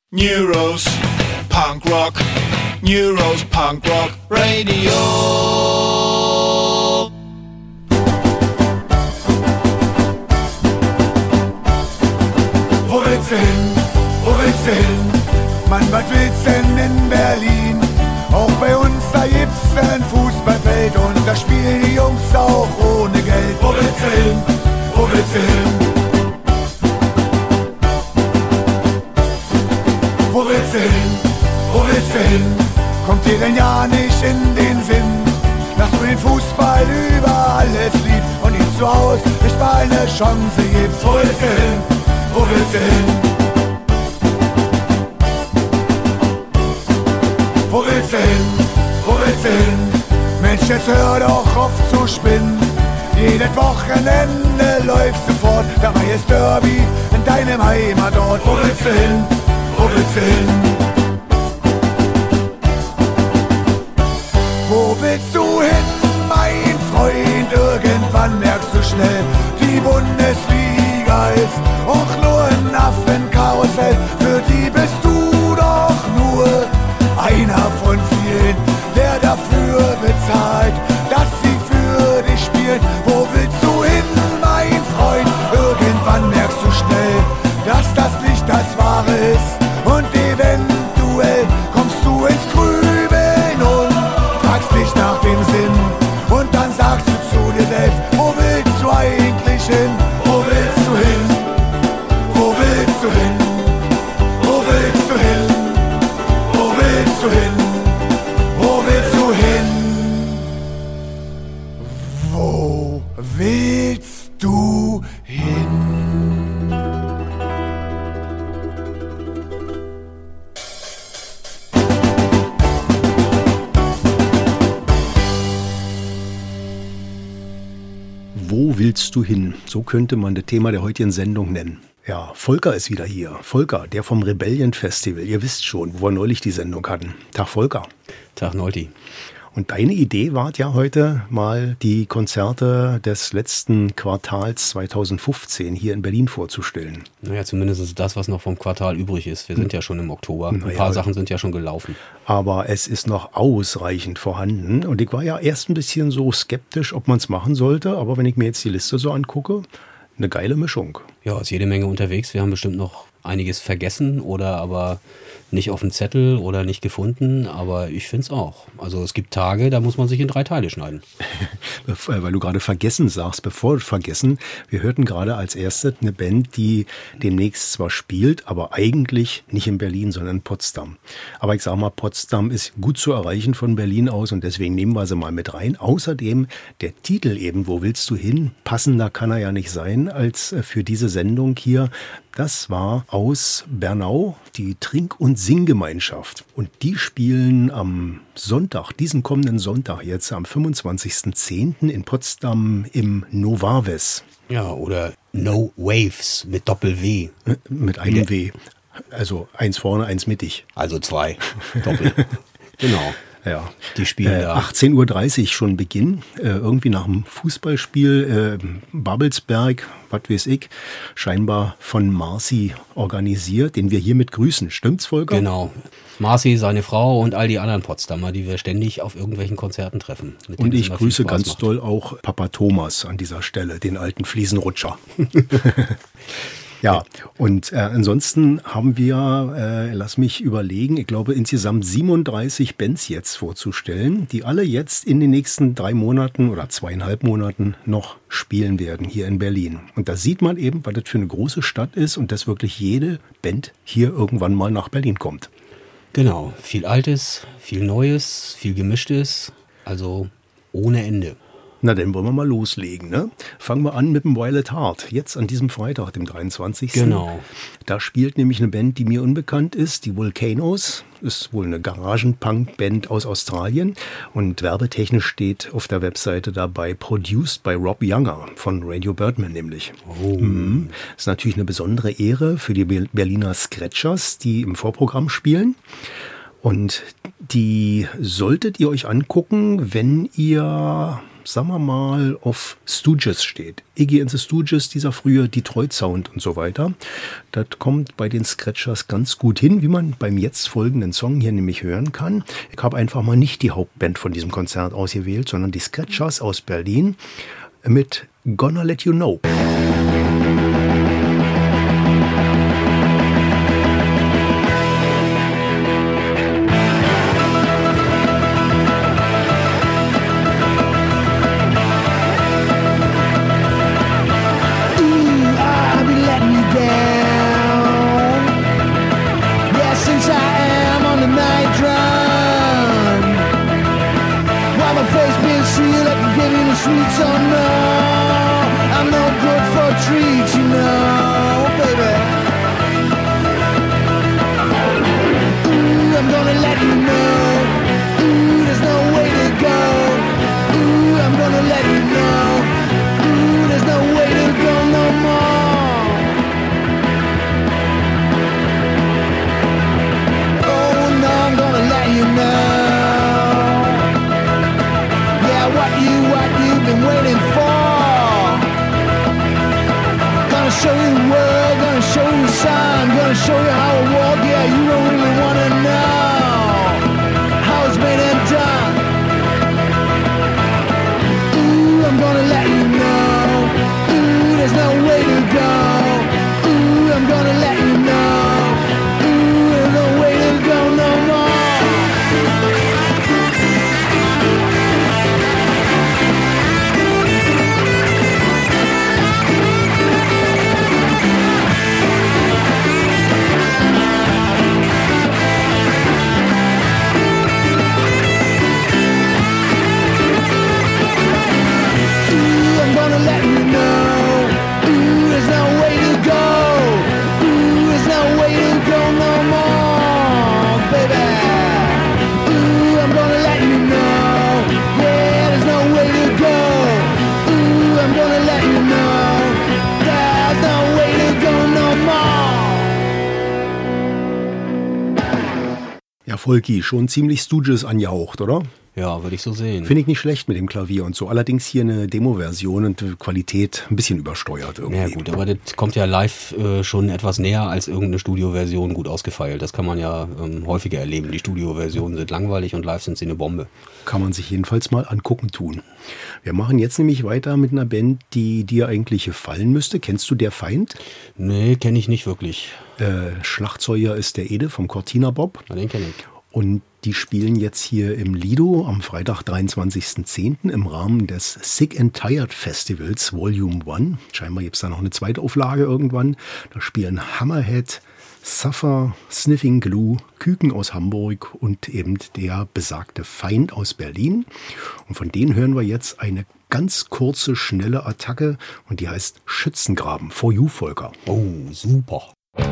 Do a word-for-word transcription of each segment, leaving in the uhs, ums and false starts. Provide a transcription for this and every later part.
Neuros, Punk Rock, Neuros, Punk Rock, Radio. Wo willst du hin? Wo willst du hin? Mann, was willst du denn in Berlin? Auch bei uns, da gibt's ein Fußballfeld und da spielen die Jungs auch ohne Geld. Wo willst du hin? Wo willst du hin? Wo willst du hin? Wo willst du hin? Kommt dir denn ja nicht in den Sinn, dass du den Fußball über alles liebst und ihm zu Hause nicht mal eine Chance gibst? Wo willst du hin? Wo willst du hin? Wo willst du hin? Wo willst du hin? Mensch, jetzt hör doch auf zu spinnen. Jedes Wochenende läufst du fort, dabei ist Derby in deinem Heimatort. Wo willst du hin? Wo willst du hin? Wo willst du hin, mein Freund? Irgendwann merkst du schnell, die Bundesliga ist auch nur ein Affenkarussell. Für die bist du doch nur einer von vielen, der dafür bezahlt, dass sie für dich spielen. Wo willst du hin, mein Freund? Irgendwann merkst du schnell, dass das nicht das Wahre ist. Und eventuell kommst du ins Grübeln und fragst dich nach dem Sinn. Und dann sagst du zu dir selbst, wo willst du eigentlich hin? Wo willst du hin? Wo willst du hin? Wo willst du hin? Wo willst du hin? Wo willst du hin? Wo willst du hin? Wo willst du hin? So könnte man das Thema der heutigen Sendung nennen. Ja, Volker ist wieder hier. Volker, der vom Rebellion Festival. Ihr wisst schon, wo wir neulich die Sendung hatten. Tag Volker. Tag Nolti. Und deine Idee war ja heute mal die Konzerte des letzten Quartals zweitausendfünfzehn hier in Berlin vorzustellen. Naja, zumindest das, was noch vom Quartal übrig ist. Wir sind ja schon im Oktober. Ein naja, paar Sachen sind ja schon gelaufen. Aber es ist noch ausreichend vorhanden. Und ich war ja erst ein bisschen so skeptisch, ob man es machen sollte. Aber wenn ich mir jetzt die Liste so angucke, eine geile Mischung. Ja, ist jede Menge unterwegs. Wir haben bestimmt noch einiges vergessen oder aber nicht auf dem Zettel oder nicht gefunden, aber ich finde es auch. Also es gibt Tage, da muss man sich in drei Teile schneiden. Weil du gerade vergessen sagst, bevor wir vergessen, wir hörten gerade als erstes eine Band, die demnächst zwar spielt, aber eigentlich nicht in Berlin, sondern in Potsdam. Aber ich sag mal, Potsdam ist gut zu erreichen von Berlin aus und deswegen nehmen wir sie mal mit rein. Außerdem der Titel eben, wo willst du hin? Passender kann er ja nicht sein als für diese Sendung hier. Das war aus Bernau, die Trink- und Singgemeinschaft. Und die spielen am Sonntag, diesen kommenden Sonntag jetzt, am fünfundzwanzigsten zehnten in Potsdam im Novarves. Ja, oder No Waves mit Doppel-W. Mit einem W. Also eins vorne, eins mittig. Also zwei. Doppel. Genau. Ja, die spielen äh, ja. achtzehn Uhr dreißig schon Beginn, äh, irgendwie nach dem Fußballspiel, äh, Babelsberg, was weiß ich, scheinbar von Marci organisiert, den wir hiermit grüßen. Stimmt's, Volker? Genau. Marci, seine Frau und all die anderen Potsdamer, die wir ständig auf irgendwelchen Konzerten treffen. Und ich grüße ganz doll auch Papa Thomas an dieser Stelle, den alten Fliesenrutscher. Ja, und äh, ansonsten haben wir, äh, lass mich überlegen, ich glaube insgesamt siebenunddreißig Bands jetzt vorzustellen, die alle jetzt in den nächsten drei Monaten oder zweieinhalb Monaten noch spielen werden hier in Berlin. Und da sieht man eben, was das für eine große Stadt ist und dass wirklich jede Band hier irgendwann mal nach Berlin kommt. Genau, viel Altes, viel Neues, viel Gemischtes, also ohne Ende. Na, dann wollen wir mal loslegen, ne? Fangen wir an mit dem Violet Heart. Jetzt an diesem Freitag, dem dreiundzwanzigsten Genau. Da spielt nämlich eine Band, die mir unbekannt ist, die Volcanoes. Ist wohl eine Garagen-Punk-Band aus Australien. Und werbetechnisch steht auf der Webseite dabei Produced by Rob Younger von Radio Birdman nämlich. Oh. Mhm. Ist natürlich eine besondere Ehre für die Berliner Scratchers, die im Vorprogramm spielen. Und die solltet ihr euch angucken, wenn ihr sagen wir mal, auf Stooges steht. Iggy and the Stooges, dieser frühe Detroit-Sound und so weiter. Das kommt bei den Scratchers ganz gut hin, wie man beim jetzt folgenden Song hier nämlich hören kann. Ich habe einfach mal nicht die Hauptband von diesem Konzert ausgewählt, sondern die Scratchers aus Berlin mit Gonna Let You Know. Sweets, oh no, I'm no good for treats, you know, baby. Ooh, I'm gonna let you know. Ooh, there's no way to go. Ooh, I'm gonna let you know. Ooh, there's no way to go no more. Oh no, I'm gonna let you know. What you, what you've been waiting for. Gonna show you the world, gonna show you the sun, gonna show you how it walk. Yeah, you don't really wanna know how it's made and done. Ooh, I'm gonna let you know. Ooh, there's no way to go. Ooh, I'm gonna let you know. Ooh, there's no way to go no more. Let you know, ooh, there's no way to go. Ooh, there's no way to go no more, baby. Ooh, I'm gonna let you know. Yeah, there's no way to go. Ooh, I'm gonna let you know. There's no way to go no more. Ja, Volki, schon ziemlich Stooges angehaucht, oder? Ja, würde ich so sehen. Finde ich nicht schlecht mit dem Klavier und so. Allerdings hier eine Demo-Version und die Qualität ein bisschen übersteuert irgendwie. Ja gut, aber das kommt ja live äh, schon etwas näher als irgendeine Studioversion gut ausgefeilt. Das kann man ja ähm, häufiger erleben. Die Studioversionen sind langweilig und live sind sie eine Bombe. Kann man sich jedenfalls mal angucken tun. Wir machen jetzt nämlich weiter mit einer Band, die dir eigentlich gefallen müsste. Kennst du Der Feind? Nee, kenne ich nicht wirklich. Äh, Schlagzeuger ist der Ede vom Cortina Bob. Na, den kenne ich. Und die spielen jetzt hier im Lido am Freitag, dreiundzwanzigsten zehnten im Rahmen des Sick and Tired Festivals Volume eins. Scheinbar gibt es da noch eine zweite Auflage irgendwann. Da spielen Hammerhead, Suffer, Sniffing Glue, Küken aus Hamburg und eben der besagte Feind aus Berlin. Und von denen hören wir jetzt eine ganz kurze, schnelle Attacke und die heißt Schützengraben. For you, Volker. Oh, super.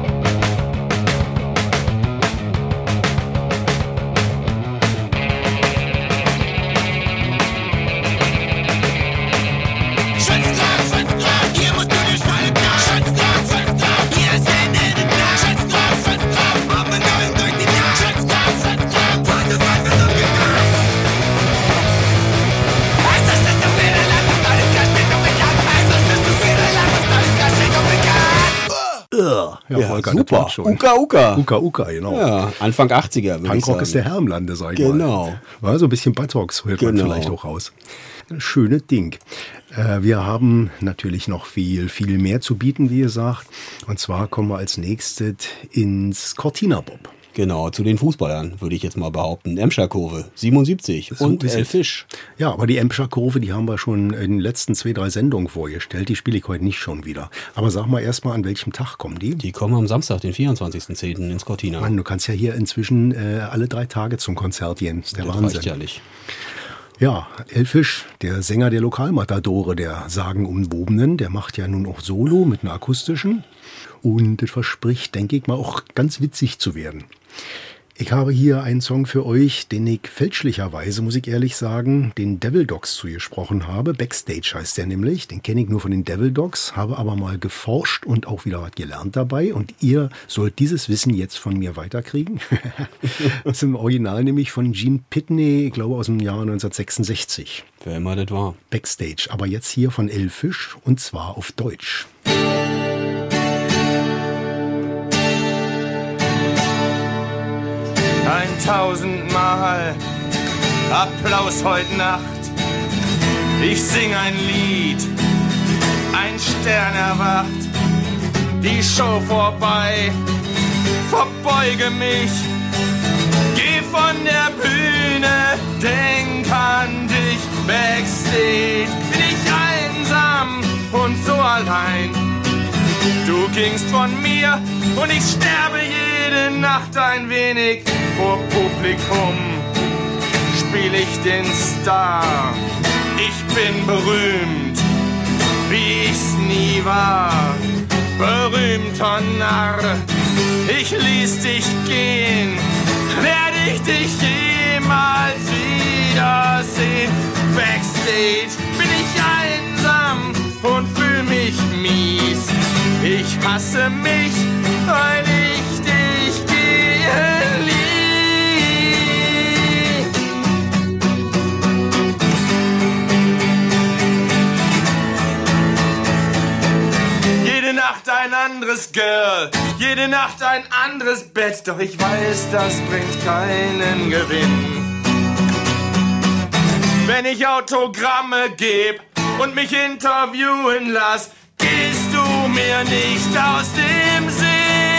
Ja, ja, Volker, super. Schon. Uka Uka. Uka Uka, genau. Ja, Anfang achtziger, würde ich sagen. Punkrock ist der Herr im Lande, sag ich genau. mal. War so ein bisschen Buttocks, hört genau. man vielleicht auch raus. Schönes Ding. Äh, wir haben natürlich noch viel, viel mehr zu bieten, wie gesagt. Und zwar kommen wir als nächstes ins Cortina Bob. Genau, zu den Fußballern, würde ich jetzt mal behaupten. Emscher Kurve, siebenundsiebzig So und ist El es. Fisch. Ja, aber die Emscher Kurve, die haben wir schon in den letzten zwei, drei Sendungen vorgestellt. Die spiele ich heute nicht schon wieder. Aber sag mal erstmal, an welchem Tag kommen die? Die kommen am Samstag, den vierundzwanzigsten zehnten ins Cortina. Mann, du kannst ja hier inzwischen äh, alle drei Tage zum Konzert gehen. Das ist der das Wahnsinn. reicht ja nicht. Ja, El Fisch, der Sänger der Lokalmatadore, der sagenumwobenen, der macht ja nun auch Solo mit einer akustischen. Und das verspricht, denke ich mal, auch ganz witzig zu werden. Ich habe hier einen Song für euch, den ich fälschlicherweise, muss ich ehrlich sagen, den Devil Dogs zugesprochen habe. Backstage heißt der nämlich. Den kenne ich nur von den Devil Dogs, habe aber mal geforscht und auch wieder was gelernt dabei. Und ihr sollt dieses Wissen jetzt von mir weiterkriegen. Das ist im Original nämlich von Gene Pitney, ich glaube aus dem Jahr neunzehnhundertsechsundsechzig. Wer immer das war. Backstage, aber jetzt hier von El Fish und zwar auf Deutsch. Ein tausendmal Applaus heute Nacht. Ich sing ein Lied, ein Stern erwacht. Die Show vorbei, verbeuge mich. Geh von der Bühne, denk an dich. Backstage bin ich einsam und so allein. Du gingst von mir und ich sterbe jede Nacht ein wenig. Vor Publikum spiel ich den Star. Ich bin berühmt, wie ich's nie war. Berühmter Narr, ich ließ dich gehen. Werd ich dich jemals wiedersehen? Backstage bin ich einsam und fühl mich mies. Ich hasse mich, weil ich dich gehen ließ. Jede Nacht ein anderes Girl, jede Nacht ein anderes Bett, doch ich weiß, das bringt keinen Gewinn. Wenn ich Autogramme geb und mich interviewen lass, gehst du mir nicht aus dem Sinn.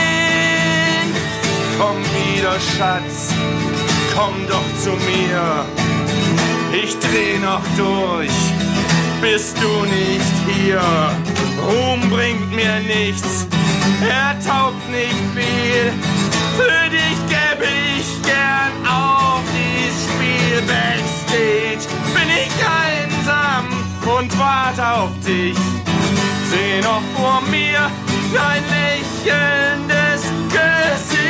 Komm wieder, Schatz, komm doch zu mir. Ich dreh noch durch, bist du nicht hier. Ruhm bringt mir nichts, er taugt nicht viel. Für dich gäb ich gern auf dieses Spiel. Backstage bin ich einsam und warte auf dich. Seh noch vor mir dein lächelndes Gesicht.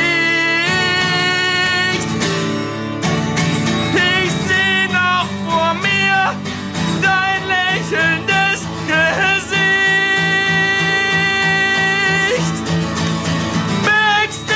Ich seh noch vor mir dein lächelndes Gesicht. Backstage.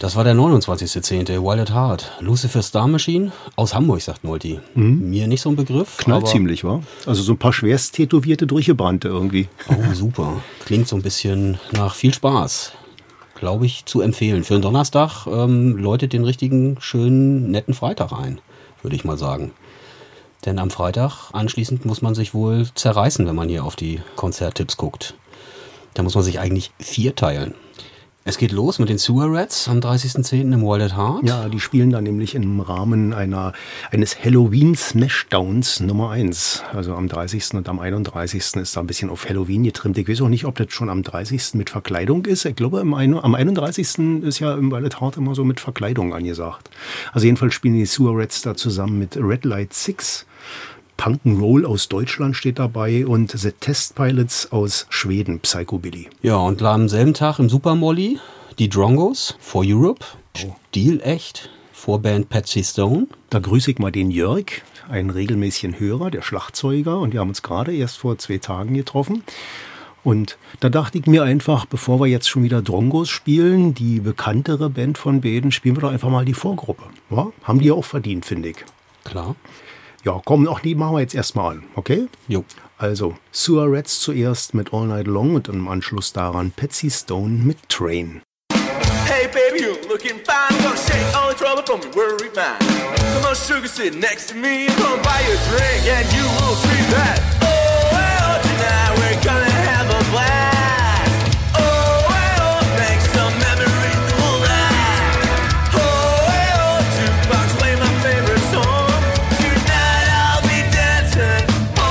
das war der neunundzwanzigster zehnte Wild at Heart. Lucifer Star Machine aus Hamburg, sagt Nolti. Mhm. Mir nicht so ein Begriff. Knallt ziemlich, wa? Also so ein paar schwerst tätowierte Durchgebrannte irgendwie. Oh, super. Klingt so ein bisschen nach viel Spaß. Glaube ich, zu empfehlen. Für einen Donnerstag ähm, läutet den richtigen, schönen, netten Freitag ein, würde ich mal sagen. Denn am Freitag anschließend muss man sich wohl zerreißen, wenn man hier auf die Konzerttipps guckt. Da muss man sich eigentlich vierteilen. Es geht los mit den Sewer Rats am dreißigsten zehnten im Wild at Heart. Ja, die spielen da nämlich im Rahmen einer, eines Halloween Smashdowns Nummer eins. Also am dreißigsten und am einunddreißigsten ist da ein bisschen auf Halloween getrimmt. Ich weiß auch nicht, ob das schon am dreißigsten mit Verkleidung ist. Ich glaube, im ein, am einunddreißigsten ist ja im Wild at Heart immer so mit Verkleidung angesagt. Also jedenfalls spielen die Sewer Rats da zusammen mit Red Light Six. Punk'n'Roll aus Deutschland steht dabei und The Test Pilots aus Schweden, Psychobilly. Ja, und am selben Tag im Super Molly die Drongos for Europe, Oh. stilecht, Vorband Patsy Stone. Da grüße ich mal den Jörg, einen regelmäßigen Hörer, der Schlagzeuger, und wir haben uns gerade erst vor zwei Tagen getroffen. Und da dachte ich mir einfach, bevor wir jetzt schon wieder Drongos spielen, die bekanntere Band von beiden, spielen wir doch einfach mal die Vorgruppe. Ja? Haben die auch verdient, finde ich. Klar. Ja, komm, auch die machen wir jetzt erstmal an, okay? Jo. Also, Sewer Rats zuerst mit All Night Long und im Anschluss daran Patsy Stone mit Train. Hey baby, you're looking fine. Gonna shake all the trouble from your worried mind. Come on, sugar, sit next to me. Gonna buy you a drink and you will see that. Oh, well, tonight we're gonna have a blast. Oh, well, make some memories that will last. Oh, well, jukebox, play my favorite song. Tonight I'll be dancing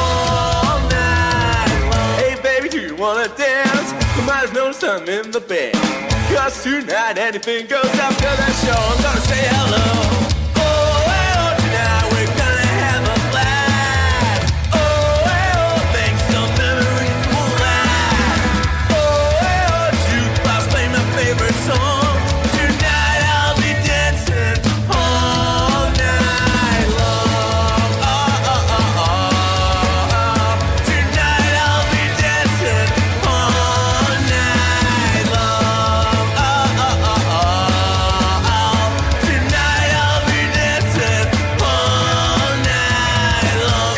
all night long. Hey baby, do you wanna dance? You might have noticed I'm in the band. Cause tonight anything goes after that show. I'm gonna say hello. Oh, well, tonight we're gonna have a blast. Oh, well, make some memories will last. Oh, well, jukebox, play my favorite song. Tonight I'll be dancing all night long. Oh, oh, oh, oh, oh. Tonight I'll be dancing all night long. Tonight I'll be dancing all night long.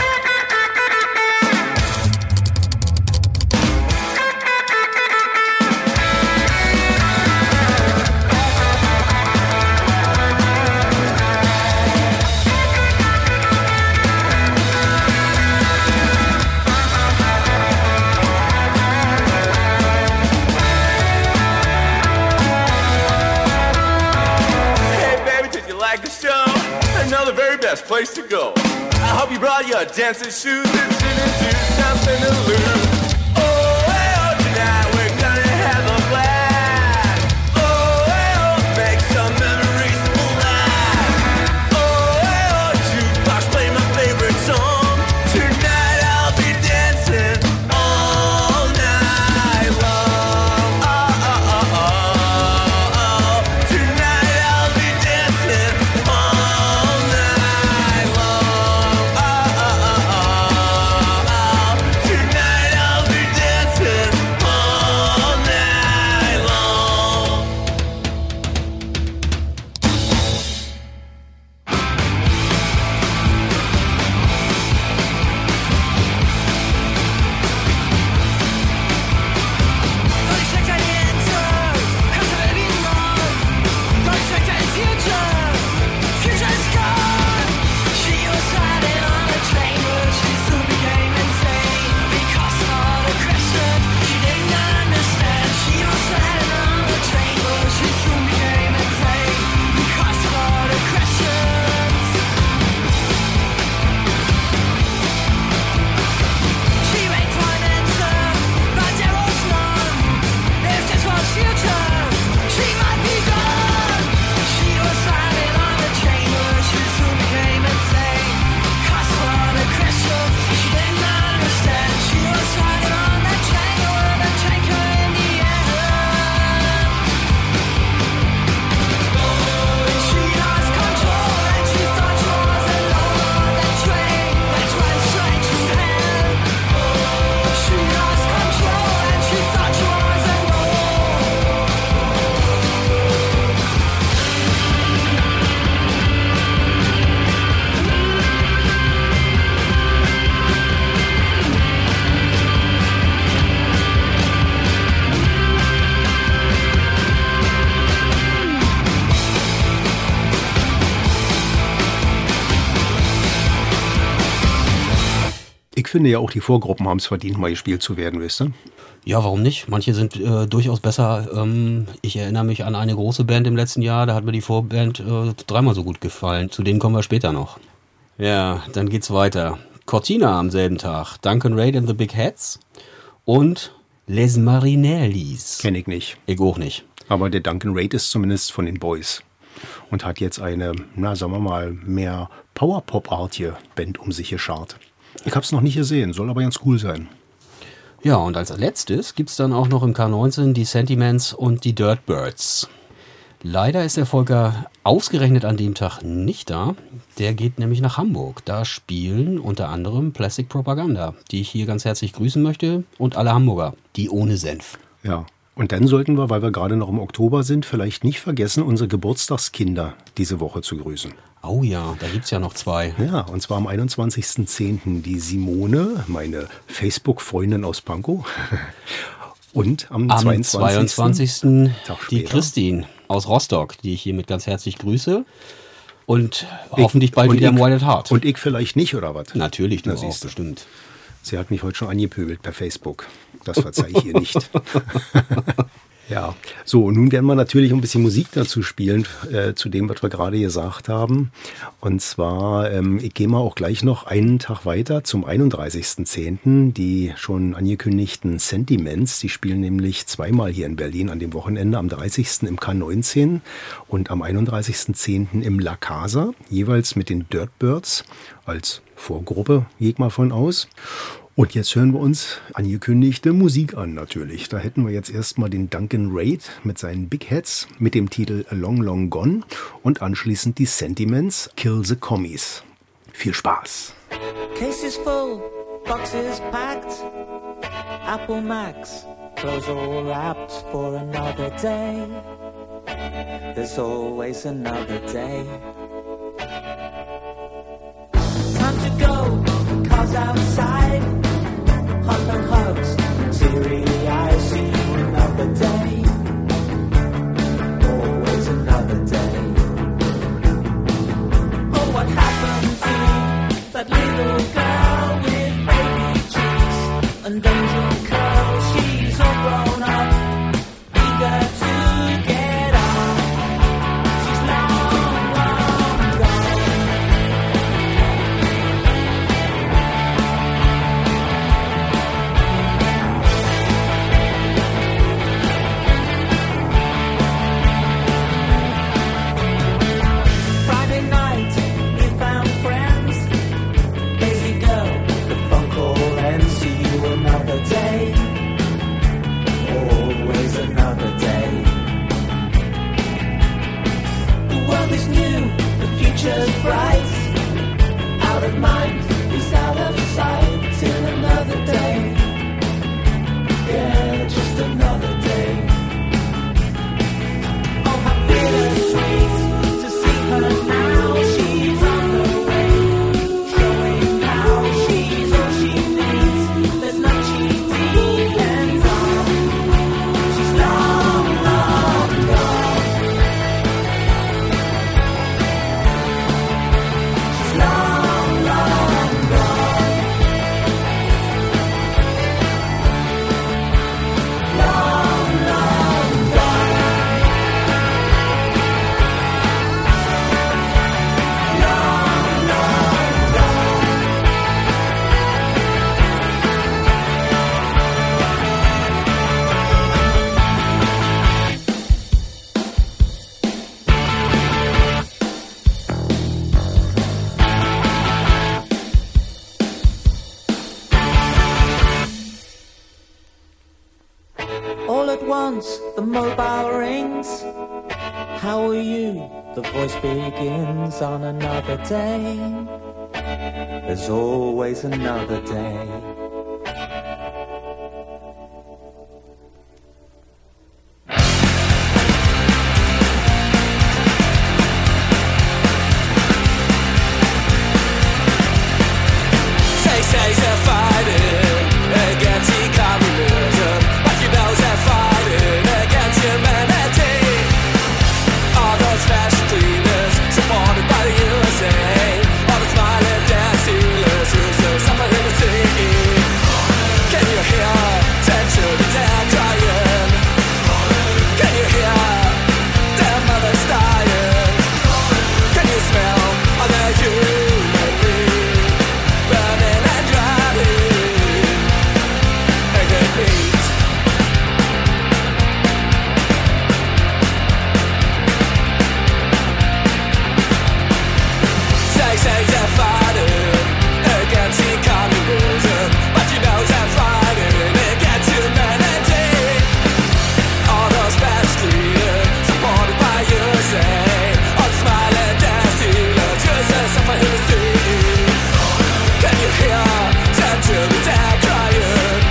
Hey baby, did you like the show? I know the very best place to go. I hope you brought your dancing shoes. It's into something to lose. Oh, well, tonight we're gonna have a blast. Oh, well, make some memories that will last. Oh, well, jukebox, play my favorite song. Tonight I'll be dancing all night long. Oh, oh, oh, oh, oh. Tonight I'll be dancing all night long. Oh, oh, oh, oh, oh. Tonight I'll Ich finde ja auch, die Vorgruppen haben es verdient, mal gespielt zu werden, wisst ihr? Ja, warum nicht? Manche sind äh, durchaus besser. Ähm, ich erinnere mich an eine große Band im letzten Jahr, da hat mir die Vorband äh, dreimal so gut gefallen. Zu denen kommen wir später noch. Ja, dann geht's weiter. Cortina am selben Tag, Duncan Reid and the Big Hats und Les Marinellis. Kenn ich nicht. Ich auch nicht. Aber der Duncan Reid ist zumindest von den Boys und hat jetzt eine, na sagen wir mal, mehr Power-Pop-artige Band um sich geschart. Ich hab's noch nicht gesehen, soll aber ganz cool sein. Ja, und als letztes gibt's dann auch noch im K neunzehn die Sentiments und die Dirtbirds. Leider ist der Volker ausgerechnet an dem Tag nicht da. Der geht nämlich nach Hamburg. Da spielen unter anderem Plastic Propaganda, die ich hier ganz herzlich grüßen möchte, und alle Hamburger, die ohne Senf. Ja, und dann sollten wir, weil wir gerade noch im Oktober sind, vielleicht nicht vergessen, unsere Geburtstagskinder diese Woche zu grüßen. Oh ja, da gibt's ja noch zwei. Ja, und zwar am einundzwanzigsten zehnten die Simone, meine Facebook-Freundin aus Pankow. Und am, Am zweiundzwanzigsten zweiundzwanzigsten Tag die später. Christine aus Rostock, die ich hiermit ganz herzlich grüße. Und hoffentlich bald und wieder im ich, Wild at Heart. Und ich vielleicht nicht, oder was? Natürlich, du Na, auch, siehst du. bestimmt. Sie hat mich heute schon angepöbelt per Facebook. Das verzeihe ich ihr nicht. Ja, so, und nun werden wir natürlich ein bisschen Musik dazu spielen, äh, zu dem, was wir gerade gesagt haben. Und zwar, ähm, ich gehe mal auch gleich noch einen Tag weiter zum einunddreißigsten zehnten Die schon angekündigten Sentiments, die spielen nämlich zweimal hier in Berlin an dem Wochenende, am dreißigsten im K neunzehn und am einunddreißigsten zehnten im La Casa, jeweils mit den Dirtbirds als Vorgruppe, gehe ich mal von aus. Und jetzt hören wir uns angekündigte Musik an natürlich. Da hätten wir jetzt erstmal den Duncan Reid mit seinen Big Hats mit dem Titel Long Long Gone und anschließend die Sentiments Kill the Commies. Viel Spaß! Cases full, boxes packed, Apple Macs, clothes all wrapped for another day. There's always another day. Time to go, cars outside, hot and hugs, teary eyes, see you another day. Always another day. Oh, what happened to that little girl with baby cheeks and angel curls? She's all grown up, eager to get out. She's long, long gone. Friday night, you found friends. Lazy girl, the phone call ends. See you another day. Always another day. The world is new, the future's bright. Out of mind is out of sight. Till another day. Yeah, just another day. Oh, how bittersweet to see her now. She's on the way, showing how she's all she needs. There's no cheating and on. She's long, long gone. She's long, long gone. Long, long gone. Long, long gone. All at once, the mobile rings. How are you? The voice begins on another day. There's always another day. Say, say they're fighting against communism, but you know they're fighting against humanity. All those fashion cleaners supported by the U S A, all the smiling dance dealers who still suffer in the city. says they're fighting against the communism, but she knows they're fighting against humanity. All those fast leaders supported by U S A, all smiling death dealers, use this for history. Can you hear their children dead crying?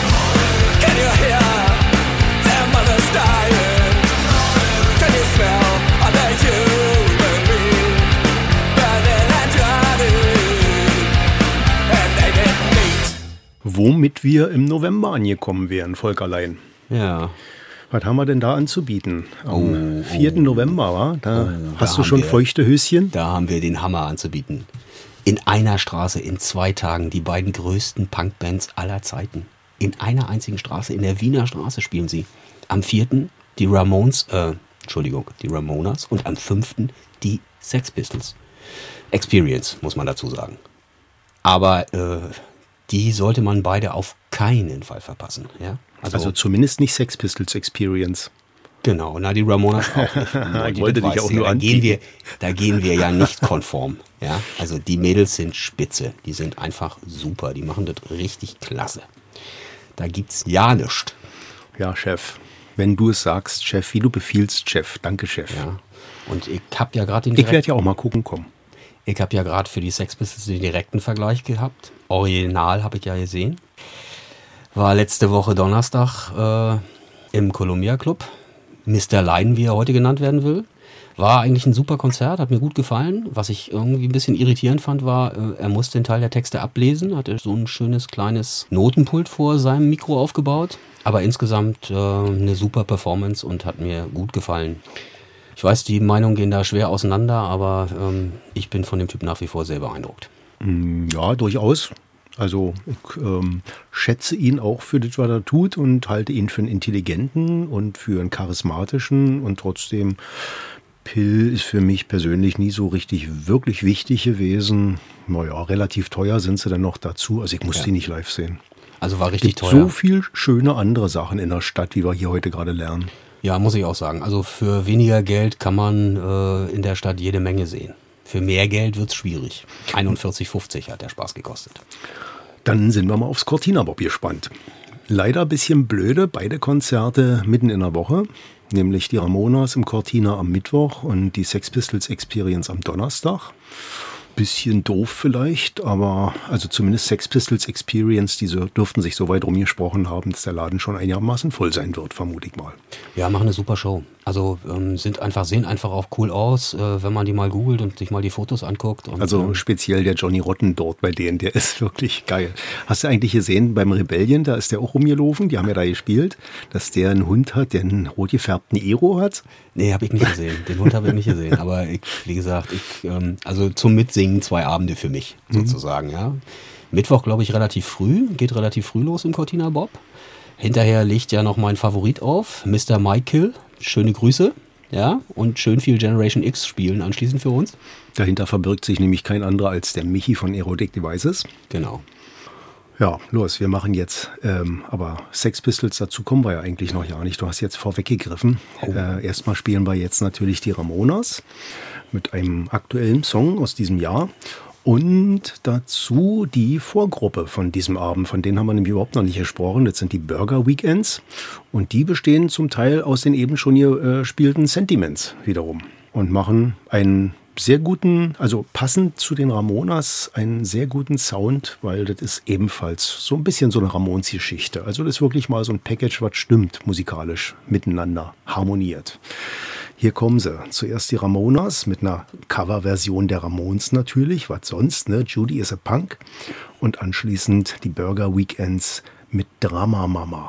Can you hear their mothers dying? Can you smell all the human being burning and drowning? And they didn't meet. Womit wir im November angekommen wären, Volkerlein. Ja. Was haben wir denn da anzubieten? Am Oh, vierten November, wa? Da Oh, hast da du schon haben wir- feuchte Höschen? Da haben wir den Hammer anzubieten. In einer Straße, in zwei Tagen, die beiden größten Punkbands aller Zeiten. In einer einzigen Straße, in der Wiener Straße spielen sie. Am vierten die Ramones, äh, Entschuldigung, die Ramonas und am fünften die Sex Pistols. Experience, muss man dazu sagen. Aber äh, die sollte man beide auf keinen Fall verpassen. Ja? Also zumindest nicht Sex Pistols Experience. Genau, na die Ramonas auch nicht. Ich wollte dich Das auch weißt du nur ja, da gehen anbieten. wir, da gehen wir ja nicht konform. Ja? Also die Mädels sind spitze, die sind einfach super, die machen das richtig klasse. Da gibt's ja nichts. Ja, Chef. Wenn du es sagst, Chef, wie du befiehlst, Chef. Danke, Chef. Ja. Und ich habe ja gerade den Ich werde direkt, ja auch mal gucken kommen. ich habe ja gerade für die Sex Pistols den direkten Vergleich gehabt. Original habe ich ja gesehen. War letzte Woche Donnerstag äh, im Columbia Club. Mister Leiden, wie er heute genannt werden will. War eigentlich ein super Konzert, hat mir gut gefallen. Was ich irgendwie ein bisschen irritierend fand, war, äh, er musste den Teil der Texte ablesen, hatte so ein schönes kleines Notenpult vor seinem Mikro aufgebaut. Aber insgesamt äh, eine super Performance und hat mir gut gefallen. Ich weiß, die Meinungen gehen da schwer auseinander, aber ähm, ich bin von dem Typ nach wie vor sehr beeindruckt. Ja, durchaus. Also ich ähm, schätze ihn auch für das, was er tut und halte ihn für einen intelligenten und für einen charismatischen und trotzdem Pill ist für mich persönlich nie so richtig wirklich wichtig gewesen. Naja, relativ teuer sind sie dann noch dazu. Also ich muss Ja. die nicht live sehen. Also war richtig Gibt teuer. so viel schöne andere Sachen in der Stadt, wie wir hier heute gerade lernen. Ja, muss ich auch sagen. Also für weniger Geld kann man äh, in der Stadt jede Menge sehen. Für mehr Geld wird's schwierig. einundvierzig fünfzig hat der Spaß gekostet. Dann sind wir mal aufs Cortina Bob gespannt. Leider ein bisschen blöde, beide Konzerte mitten in der Woche, nämlich die Ramonas im Cortina am Mittwoch und die Sex Pistols Experience am Donnerstag. Bisschen doof vielleicht, aber also zumindest Sex Pistols Experience, diese dürften sich so weit rumgesprochen haben, dass der Laden schon einigermaßen voll sein wird, vermute ich mal. Ja, machen eine super Show. Also ähm, sind einfach, sehen einfach auch cool aus, äh, wenn man die mal googelt und sich mal die Fotos anguckt. Und, Also ähm, speziell der Johnny Rotten dort bei denen, der ist wirklich geil. Hast du eigentlich gesehen beim Rebellion, da ist der auch rumgelaufen, die haben ja da gespielt, dass der einen Hund hat, der einen rot gefärbten Ero hat. nee, habe ich nicht gesehen. Den Hund habe ich nicht gesehen. Aber ich, wie gesagt, ich, ähm, also zum Mitsingen zwei Abende für mich sozusagen. Ja. Mittwoch, glaube ich, relativ früh, geht relativ früh los im Cortina Bob. Hinterher legt ja noch mein Favorit auf, Mister Michael. Schöne Grüße. Ja, und schön viel Generation X spielen anschließend für uns. Dahinter verbirgt sich nämlich kein anderer als der Michi von Erotic Devices. Genau. Ja, los, wir machen jetzt, ähm, aber Sex Pistols, dazu kommen wir ja eigentlich noch gar nicht. Du hast jetzt vorweggegriffen. Äh, erstmal spielen wir jetzt natürlich die Ramonas mit einem aktuellen Song aus diesem Jahr. Und dazu die Vorgruppe von diesem Abend, von denen haben wir nämlich überhaupt noch nicht gesprochen. Das sind die Burger Weekends und die bestehen zum Teil aus den eben schon hier äh, gespielten Sentiments wiederum und machen einen sehr guten, also passend zu den Ramonas, einen sehr guten Sound, weil das ist ebenfalls so ein bisschen so eine Ramones-Geschichte. Also das ist wirklich mal so ein Package, was stimmt musikalisch miteinander, harmoniert. Hier kommen sie. Zuerst die Ramonas mit einer Coverversion der Ramones natürlich, was sonst, ne? Judy is a Punk. Und anschließend die Burger Weekends mit Drama Mama.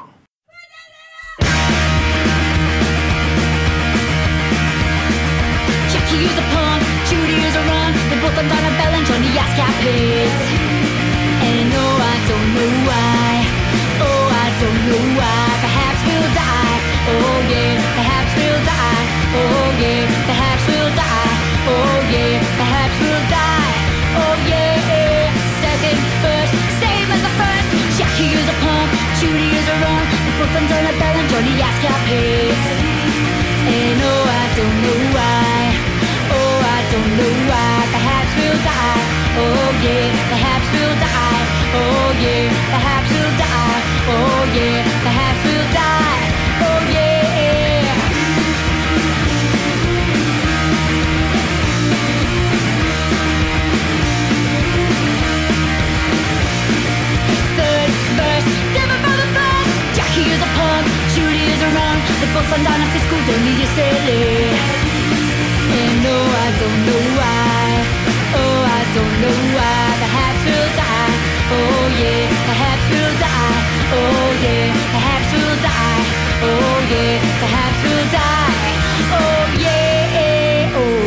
Jackie is a punk, Judy is a run. They both have Donna Bell and Johnny ASCAP hits. And no, I don't know why. Oh, I don't know why. Perhaps we'll die. Oh yeah, perhaps we'll die. Oh yeah, perhaps we'll die. Oh yeah, perhaps we'll die. Oh yeah, second verse, same as the first. Jackie is a punk, Judy is a run. They both have Donna Bell and Johnny ASCAP hits. And oh, I don't know why. Oh, I don't know why. Perhaps we'll die. yeah, perhaps we'll die. Oh yeah, perhaps we'll die. Oh yeah, perhaps we'll die. Oh yeah. Third verse, never by the bus. Jackie is a punk, Judy is a run. They both run down after school, don't need you silly. And no, I don't know why. Oh, I don't know why. Perhaps we'll die. Oh yeah, perhaps we'll die. Oh yeah, perhaps we'll die. Oh yeah, perhaps we'll die. Oh yeah, oh.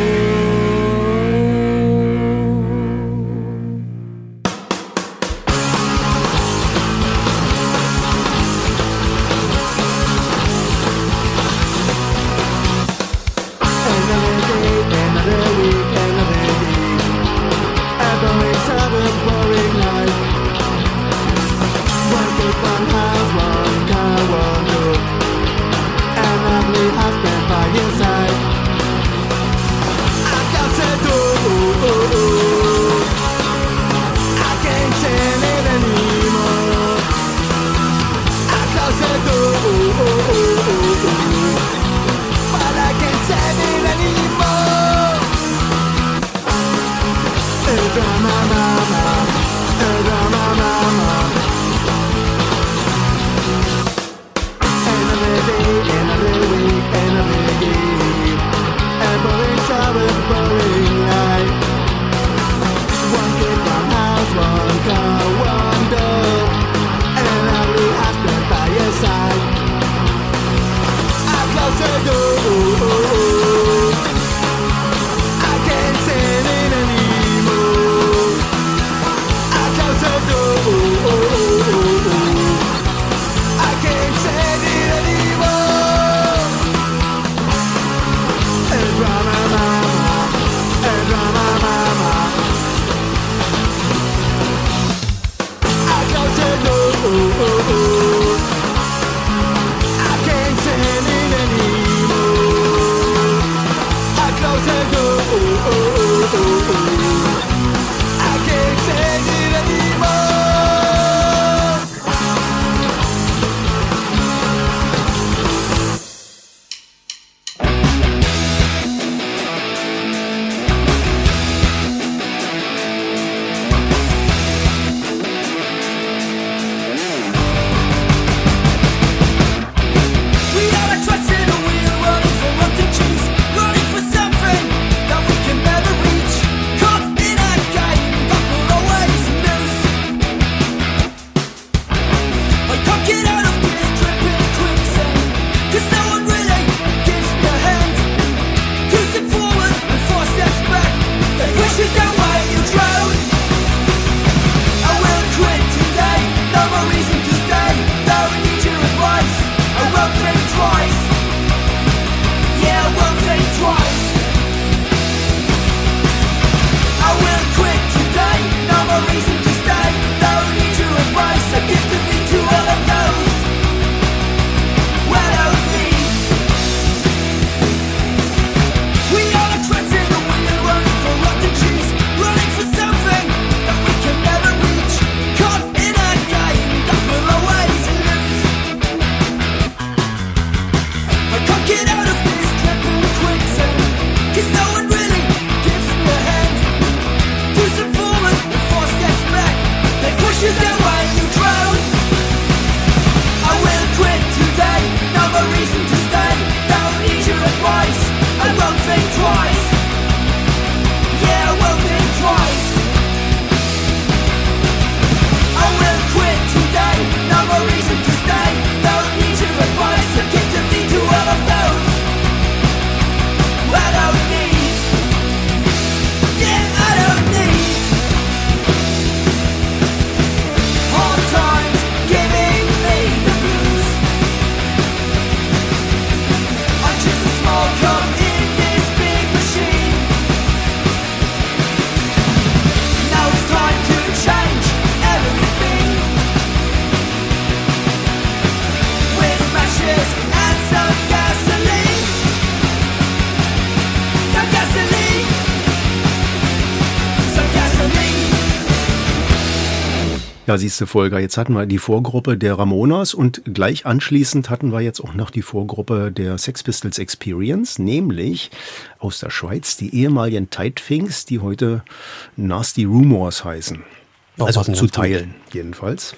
Ja, siehst du, Volker, jetzt hatten wir die Vorgruppe der Ramonas und gleich anschließend hatten wir jetzt auch noch die Vorgruppe der Sex Pistols Experience, nämlich aus der Schweiz die ehemaligen Tight Things, die heute Nasty Rumors heißen. Auch Also passen zu ganz gut. teilen jedenfalls.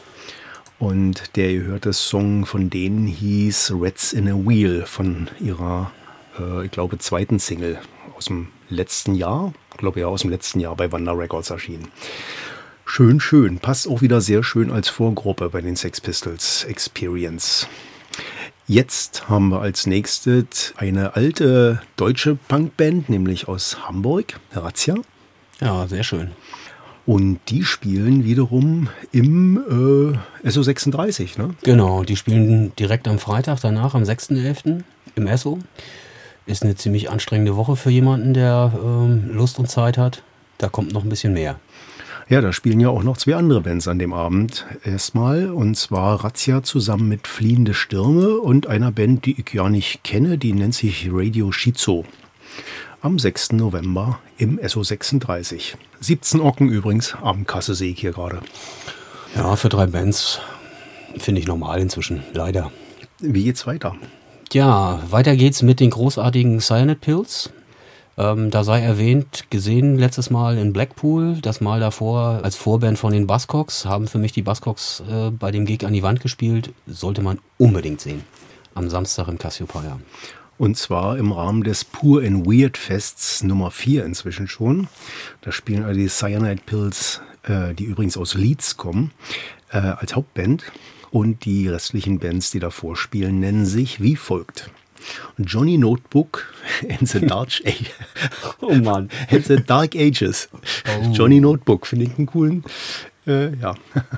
Und der gehörte Song von denen hieß Rats in a Wheel von ihrer, äh, ich glaube, zweiten Single aus dem letzten Jahr. Ich glaube ja, aus dem letzten Jahr bei Wanda Records erschienen. Schön, schön. Passt auch wieder sehr schön als Vorgruppe bei den Sex Pistols Experience. Jetzt haben wir als nächstes eine alte deutsche Punkband, nämlich aus Hamburg, Razzia. Ja, sehr schön. Und die spielen wiederum im äh, S O sechsunddreißig, ne? Genau, die spielen direkt am Freitag danach, am sechsten elften im Esso. Ist eine ziemlich anstrengende Woche für jemanden, der ähm, Lust und Zeit hat. Da kommt noch ein bisschen mehr. Ja, da spielen ja auch noch zwei andere Bands an dem Abend erstmal. Und zwar Razzia zusammen mit Fliehende Stürme und einer Band, die ich ja nicht kenne, die nennt sich Radio Schizo. Am sechsten November im S O sechsunddreißig. siebzehn Ocken übrigens, Abendkasse sehe ich hier gerade. Ja, für drei Bands finde ich normal inzwischen, leider. Wie geht's weiter? Ja, weiter geht's mit den großartigen Cyanide Pills. Ähm, da sei erwähnt, gesehen letztes Mal in Blackpool, das Mal davor als Vorband von den Buzzcocks, haben für mich die Buzzcocks äh, bei dem Gig an die Wand gespielt. Sollte man unbedingt sehen. Am Samstag im Cassiopeia. Und zwar im Rahmen des Pure and Weird Fests Nummer vier inzwischen schon. Da spielen also die Cyanide Pills, äh, die übrigens aus Leeds kommen, äh, als Hauptband. Und die restlichen Bands, die davor spielen, nennen sich wie folgt. Johnny Notebook and the Dark Ages. Oh Mann. And the Dark Ages. Oh. Johnny Notebook, finde ich einen coolen. Äh, ja.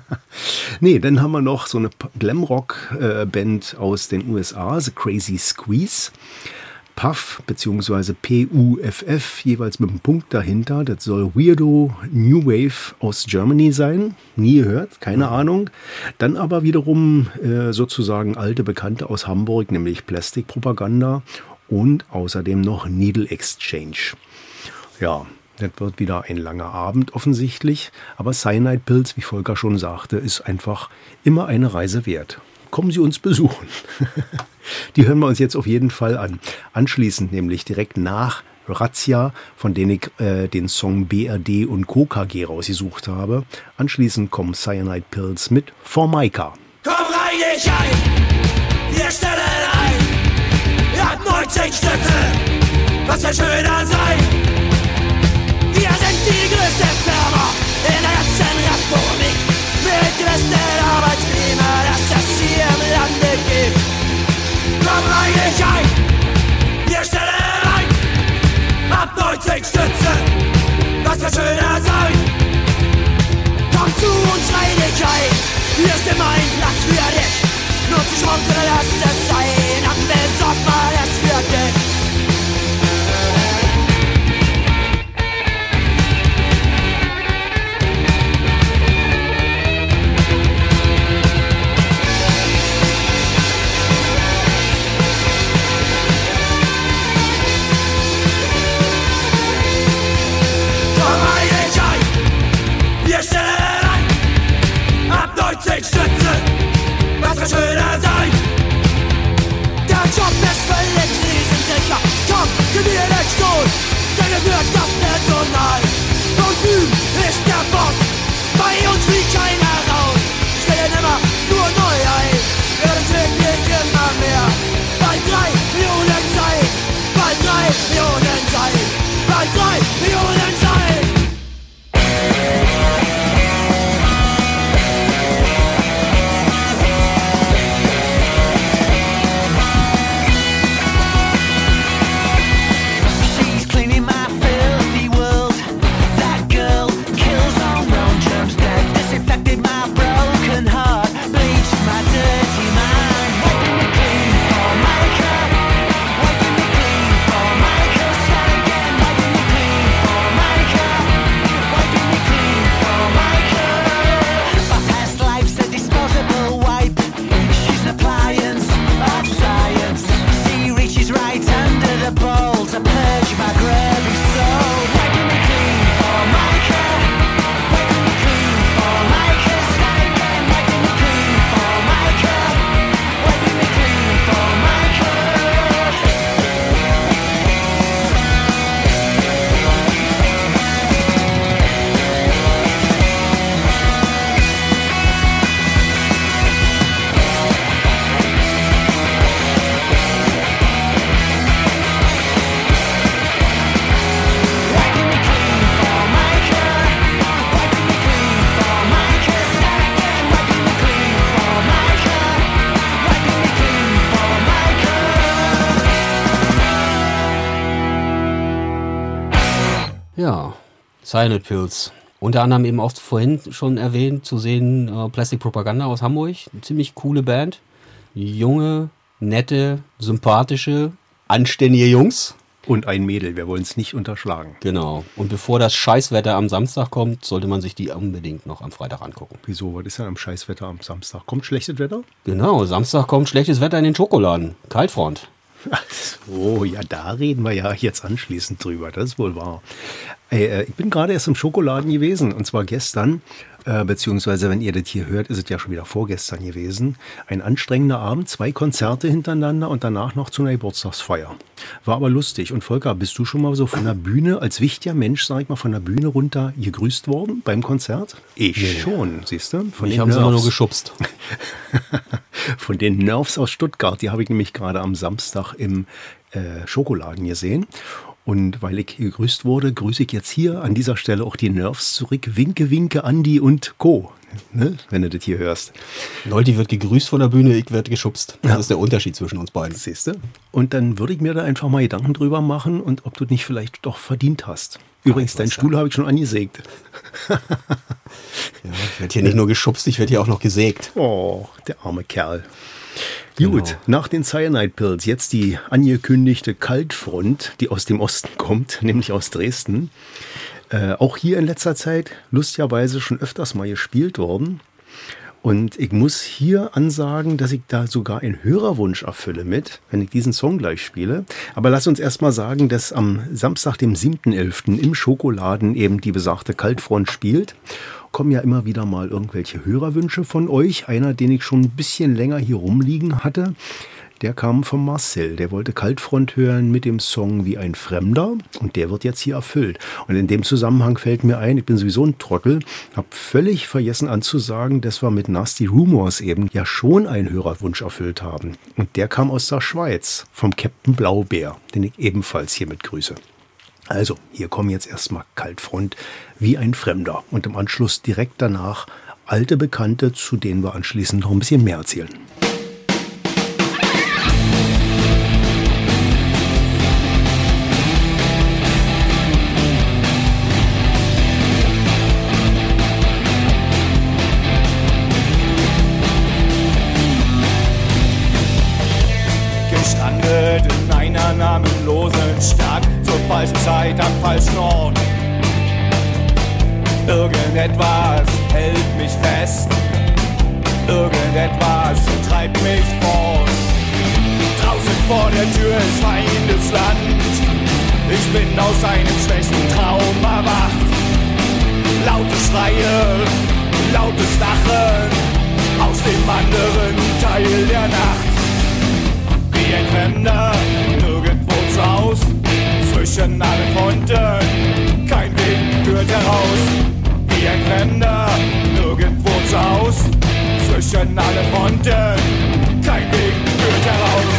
Nee, dann haben wir noch so eine Glamrock-Band aus den U S A, The Crazy Squeeze. Puff bzw. P U F F, jeweils mit einem Punkt dahinter. Das soll Weirdo New Wave aus Germany sein. Nie gehört, keine Ahnung. Dann aber wiederum äh, sozusagen alte Bekannte aus Hamburg, nämlich Plastic Propaganda und außerdem noch Needle Exchange. Ja, das wird wieder ein langer Abend offensichtlich. Aber Cyanide Pills, wie Volker schon sagte, ist einfach immer eine Reise wert. Kommen Sie uns besuchen. Die hören wir uns jetzt auf jeden Fall an. Anschließend nämlich direkt nach Razzia, von denen ich äh, den Song B R D und Co. K G rausgesucht habe. Anschließend kommen Cyanide Pills mit Formica. Komm rein, ich ein, wir stellen ein. Ihr habt neunzig Stütze, was soll schöner sein? Wir sind die größte Firma in der ganzen Republik. Mit dem besten Arbeitsklima, das es hier im Lande gibt. Komm rein, ich ein, wir stellen ein. Ab neunzig Stütze, was soll schöner sein? Komm zu uns rein, ich ein, hier ist immer ein Platz für dich. Nutz die Chance oder lass es sein, am besorgt mal es für dich. Stütze, was soll schöner sein? Ja, Cyanide Pills. Unter anderem eben auch vorhin schon erwähnt, zu sehen äh, Plastic Propaganda aus Hamburg. Eine ziemlich coole Band. Junge, nette, sympathische, anständige Jungs. Und ein Mädel, wir wollen es nicht unterschlagen. Genau. Und bevor das Scheißwetter am Samstag kommt, sollte man sich die unbedingt noch am Freitag angucken. Wieso? Was ist denn am Scheißwetter am Samstag? Kommt schlechtes Wetter? Genau, Samstag kommt schlechtes Wetter in den Schokoladen. Kaltfront. Ach so, ja, da reden wir ja jetzt anschließend drüber. Das ist wohl wahr. Äh, ich bin gerade erst im Schokoladen gewesen, und zwar gestern, äh, beziehungsweise wenn ihr das hier hört, ist es ja schon wieder vorgestern gewesen. Ein anstrengender Abend, zwei Konzerte hintereinander und danach noch zu einer Geburtstagsfeier. War aber lustig. Und Volker, bist du schon mal so von der Bühne, als wichtiger Mensch, sag ich mal, von der Bühne runter gegrüßt worden beim Konzert? Ich nee. schon, siehst du? Von ich habe immer nur geschubst. Von den Nerves aus Stuttgart, die habe ich nämlich gerade am Samstag im äh, Schokoladen gesehen. Und weil ich gegrüßt wurde, grüße ich jetzt hier an dieser Stelle auch die Nerves zurück. Winke, winke, Andi und Co., ne? Wenn du das hier hörst. Leute, wird gegrüßt von der Bühne, ich werde geschubst. Das ja. ist der Unterschied zwischen uns beiden. Siehst du? Und dann würde ich mir da einfach mal Gedanken drüber machen und ob du nicht vielleicht doch verdient hast. Übrigens, deinen Stuhl habe ich schon angesägt. Ja, ich werde hier nicht nur geschubst, ich werde hier auch noch gesägt. Oh, der arme Kerl. Genau. Gut, nach den Cyanide Pills jetzt die angekündigte Kaltfront, die aus dem Osten kommt, nämlich aus Dresden. Äh, auch hier in letzter Zeit lustigerweise schon öfters mal gespielt worden. Und ich muss hier ansagen, dass ich da sogar einen Hörerwunsch erfülle mit, wenn ich diesen Song gleich spiele. Aber lass uns erst mal sagen, dass am Samstag, dem siebten elften im Schokoladen eben die besagte Kaltfront spielt. Kommen ja immer wieder mal irgendwelche Hörerwünsche von euch. Einer, den ich schon ein bisschen länger hier rumliegen hatte, der kam von Marcel. Der wollte Kaltfront hören mit dem Song Wie ein Fremder. Und der wird jetzt hier erfüllt. Und in dem Zusammenhang fällt mir ein, ich bin sowieso ein Trottel, habe völlig vergessen anzusagen, dass wir mit Nasty Rumors eben ja schon einen Hörerwunsch erfüllt haben. Und der kam aus der Schweiz, vom Captain Blaubeer, den ich ebenfalls hiermit grüße. Also, hier kommen jetzt erstmal Kaltfront Wie ein Fremder. Und im Anschluss direkt danach alte Bekannte, zu denen wir anschließend noch ein bisschen mehr erzählen. Gestrandet in einer namenlosen Stadt, zur falschen Zeit am falschen Ort. Irgendetwas hält mich fest, irgendetwas treibt mich fort. Draußen vor der Tür ist Feindesland, ich bin aus einem schlechten Traum erwacht. Laute Schreie, lautes Lachen aus dem anderen Teil der Nacht. Wie ein Fremder, nirgendwo zu Haus, zwischen allen Fronten, kein Weg führt heraus. Wie ein Fremder, nirgendwo zu Haus, zwischen allen Fronten, kein Weg führt heraus.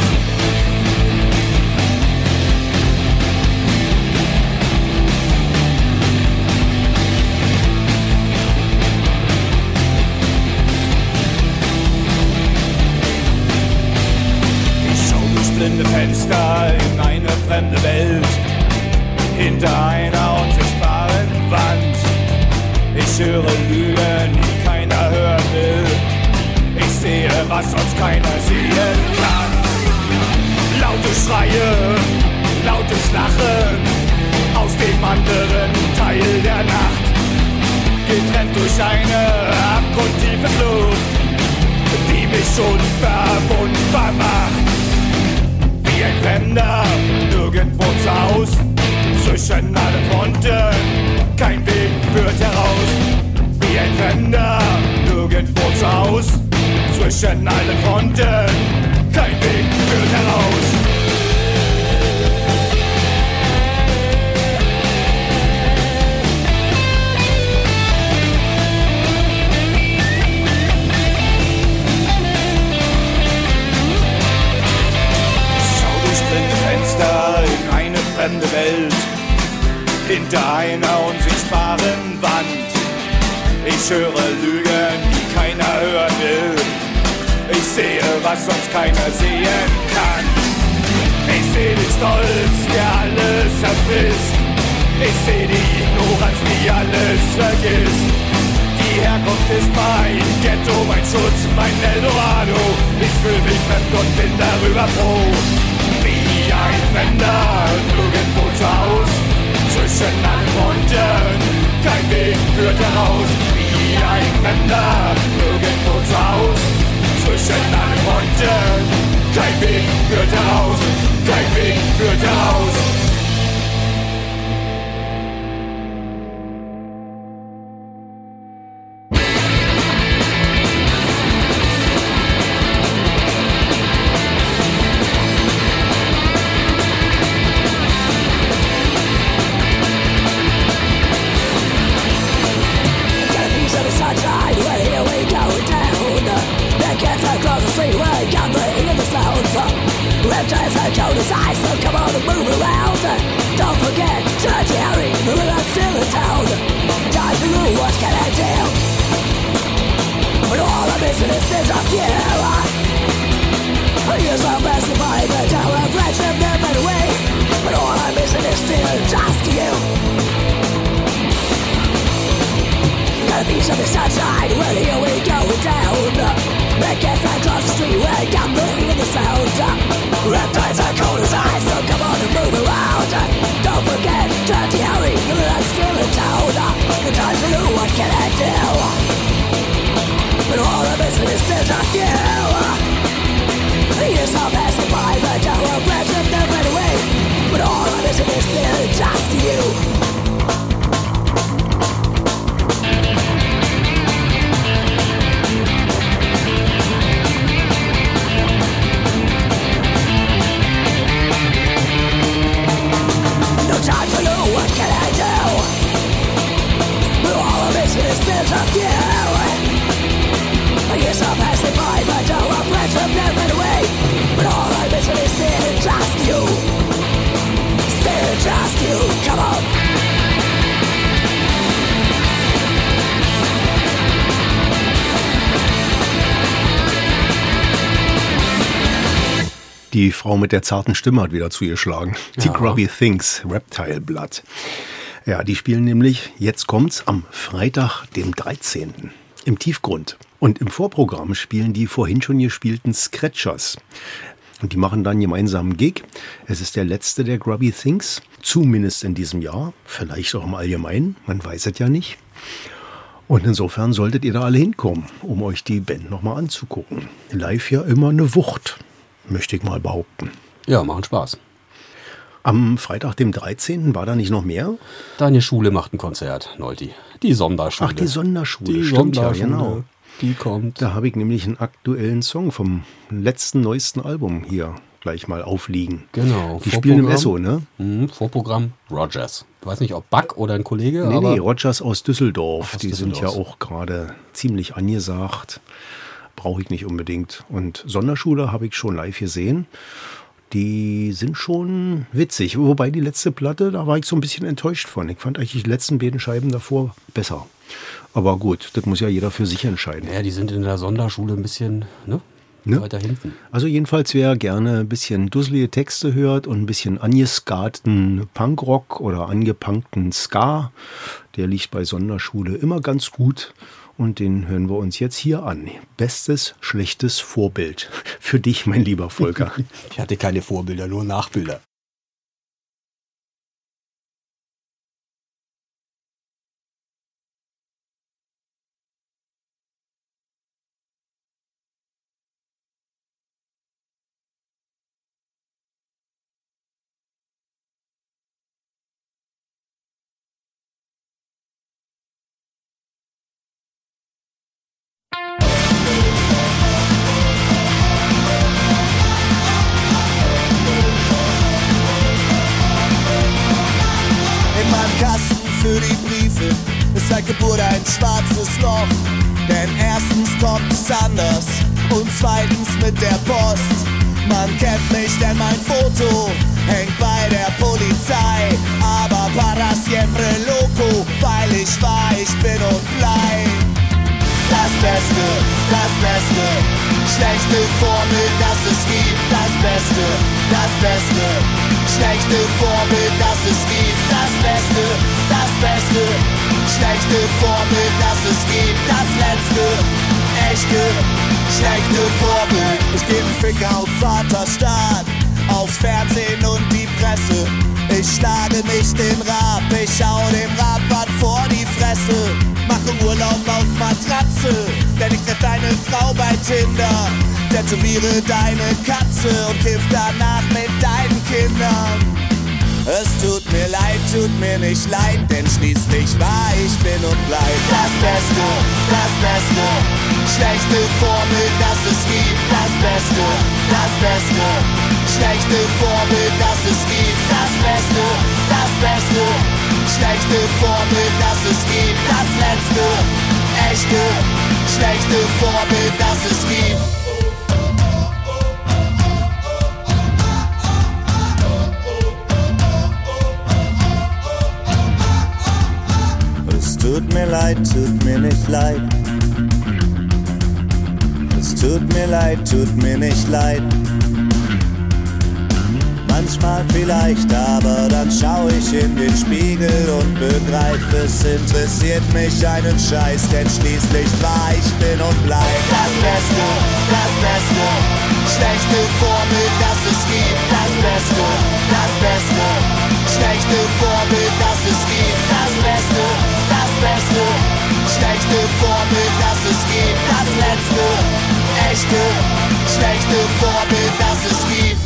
Blinde Fenster in eine fremde Welt, hinter einer unsichtbaren Wand. Ich höre Lügen, die keiner hören will. Ich sehe, was sonst keiner sehen kann. Laute Schreie, lautes Lachen aus dem anderen Teil der Nacht. Getrennt durch eine abgrundtiefe Flucht, die mich unverwundbar macht. Wie ein Fremder, nirgendwo zu Haus, zwischen allen Fronten, kein Weg führt heraus. Wie ein Fremder, nirgendwo zu Haus, zwischen allen Fronten, kein Weg führt heraus. In eine fremde Welt, hinter einer unsichtbaren Wand. Ich höre Lügen, die keiner hören will. Ich sehe, was sonst keiner sehen kann. Ich sehe den Stolz, der alles erfrisst. Ich seh die Ignoranz, die alles vergisst. Die Herkunft ist mein Ghetto, mein Schutz, mein Eldorado. Ich fühl mich fremd und bin darüber froh. Wie ein Fremder, nirgendwo zu Haus. Zwischen allen Fronten, kein Weg führt heraus. Wie ein Fremder, nirgendwo zu Haus. Zwischen allen Fronten, kein Weg führt heraus. Kein Weg führt heraus. Die Frau mit der zarten Stimme hat wieder zu ihr geschlagen. Die ja. Grubby Things, Reptile Blood. Ja, die spielen nämlich, jetzt kommt's, am Freitag, dem dreizehnten im Tiefgrund. Und im Vorprogramm spielen die vorhin schon gespielten Scratchers. Und die machen dann einen gemeinsamen Gig. Es ist der letzte der Grubby Things, zumindest in diesem Jahr, vielleicht auch im Allgemeinen, man weiß es ja nicht. Und insofern solltet ihr da alle hinkommen, um euch die Band nochmal anzugucken. Live ja immer eine Wucht, möchte ich mal behaupten. Ja, machen Spaß. Am Freitag, dem dreizehnten war da nicht noch mehr? Deine Schule macht ein Konzert, Nolti. Die Sonderschule. Ach, die Sonderschule, die stimmt Sonderschule. ja, genau. Die kommt. Da habe ich nämlich einen aktuellen Song vom letzten, neuesten Album hier gleich mal aufliegen. Genau. Die spielen im Esso, ne? Mhm, Vorprogramm Rogers. Ich weiß nicht, ob Buck oder ein Kollege. Nee, aber nee, Rogers aus Düsseldorf. Ach, aus die Düsseldorf. sind ja auch gerade ziemlich angesagt. Brauche ich nicht unbedingt. Und Sonderschule habe ich schon live gesehen. Die sind schon witzig. Wobei die letzte Platte, da war ich so ein bisschen enttäuscht von. Ich fand eigentlich die letzten beiden Scheiben davor besser. Aber gut, das muss ja jeder für sich entscheiden. Ja, die sind in der Sonderschule ein bisschen ne? Ne? weiter hinten. Also jedenfalls, wer gerne ein bisschen dusselige Texte hört und ein bisschen angeskarten Punkrock oder angepunkten Ska, der liegt bei Sonderschule immer ganz gut. Und den hören wir uns jetzt hier an. Bestes, schlechtes Vorbild. Für dich, mein lieber Volker. Ich hatte keine Vorbilder, nur Nachbilder. Für die Briefe ist seit Geburt ein schwarzes Loch. Denn erstens kommt es anders und zweitens mit der Post. Man kennt mich, denn mein Foto hängt bei der Polizei. Aber para siempre loco, weil ich war, ich bin und bleib. Das Beste, das Beste, schlechte Vorbild, das es gibt. Das Beste, das Beste, schlechte Vorbild, das es gibt. Das Beste. Schlechte, das Beste, schlechte Vorbild, das es gibt. Das letzte, echte, schlechte Vorbild. Ich geb einen Finger auf Vaterstaat, aufs Fernsehen und die Presse. Ich schlage nicht den Rab, ich schau dem Rad vor die Fresse. Mache Urlaub auf Matratze, denn ich treff deine Frau bei Tinder. Tätowiere deine Katze und kiff danach mit deinen Kindern. Es tut mir leid, tut mir nicht leid, denn schließlich war ich bin und bleib das Beste, das Beste, schlechte Vorbild, das es gibt. Das Beste, das Beste, schlechte Vorbild, das es gibt. Das Beste, das Beste, schlechte Vorbild, das es gibt. Das letzte, echte, schlechte Vorbild, das es gibt. Tut mir leid, tut mir nicht leid. Es tut mir leid, tut mir nicht leid. Manchmal vielleicht, aber dann schau ich in den Spiegel und begreife, es interessiert mich einen Scheiß, denn schließlich war ich bin und bleib das Beste, das Beste, schlechte Vorbild, das es gibt. Das Beste, das Beste, schlechte Vorbild, das es gibt. Das Beste, das Beste, schlechte Vorbild, das es gibt. Das letzte, echte, schlechte Vorbild, das es gibt.